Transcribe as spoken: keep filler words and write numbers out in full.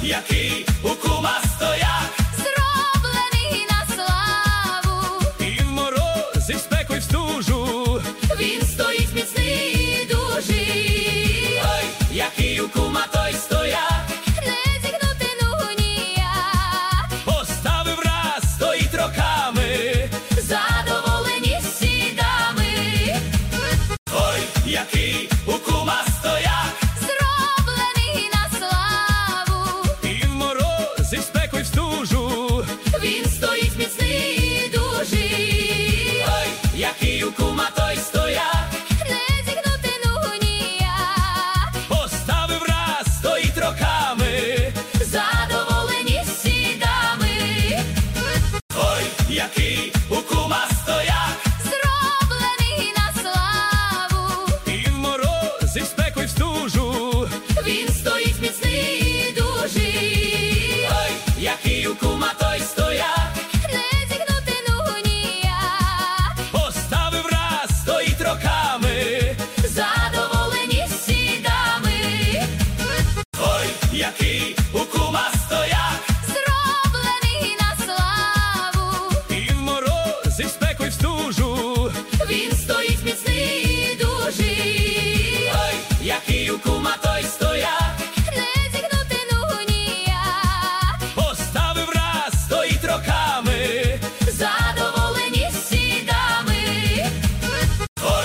який у кума стояк, зроблений на славу, і в мороз, і в спеку, і в стужу, він стоїть міцний і дужий. ой, який у кума той стояк, Не зігнути ногу ніяк, поставив раз, стоїть роками, задоволені всі дами. ой, який у кума стояк, Зроблений на славу, і в мороз, і в спеку, і в стужу, він стоїть міцний і дужий. ой, який у кума